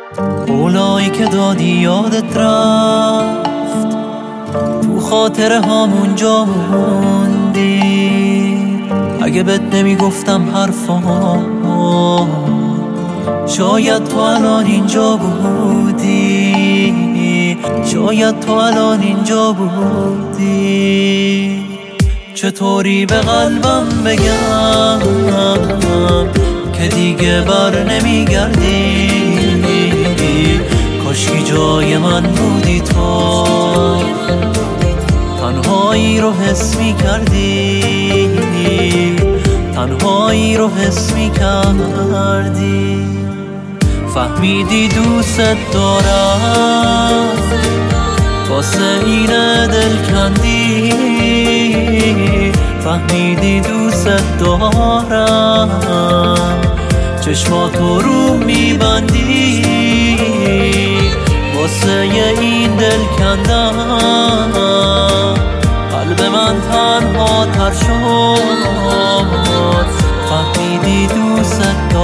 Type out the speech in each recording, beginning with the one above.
قولایی که دادی یادت رفت، تو خاطره همونجا موندی. اگه بهت نمیگفتم حرفام، شاید تو الان اینجا بودی، شاید تو الان اینجا بودی. چطوری به قلبم بگم که دیگه بر نمیگردی؟ کاشکی جای من بودی تو، تنهایی رو حس میکردی، تنهایی رو حس میکردی. فهمیدی دوست دارم، واسه اینه دل کندی. فهمیدی دوست دارم، چشماتو رو میبندی. واسه این دل کندم، قلب من تنها تر شد. فهمیدی دوست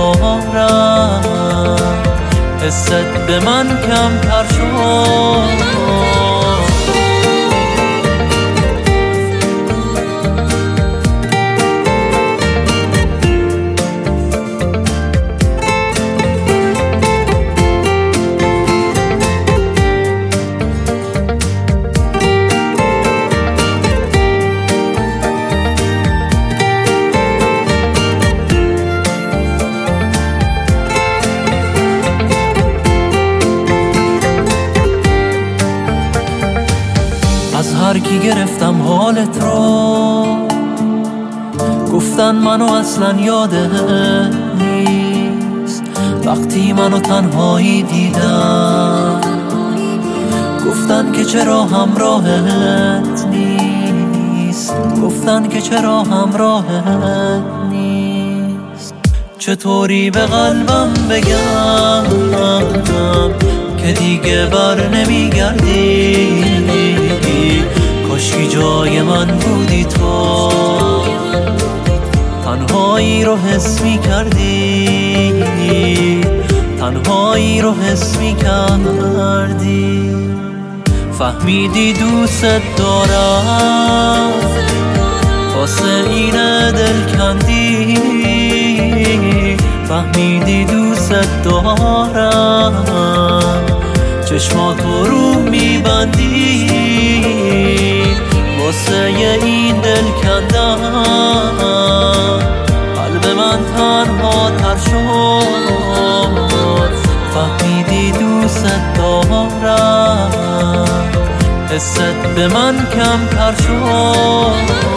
دارم، حست به من کم تر شد. از هر کی گرفتم حالت رو، گفتن منو اصلا یادت نیست. وقتی منو تنهایی دیدم، گفتن که چرا همراهت نیست، گفتن که چرا همراهت نیست. چطوری به قلبم بگم که دیگه بر نمیگردی؟ کاشکی جای من بودی تو، تنهایی رو حس میکردی، تنهایی رو حس میکردی. فهمیدی دوست دارم، واسه اینه دل کندی. فهمیدی دوست دارم، چشماتو رو میبندی. واسه این دل کندم، قلب من تنها تر شد. فهمیدی دوست دارم، حست به من کم تر شد.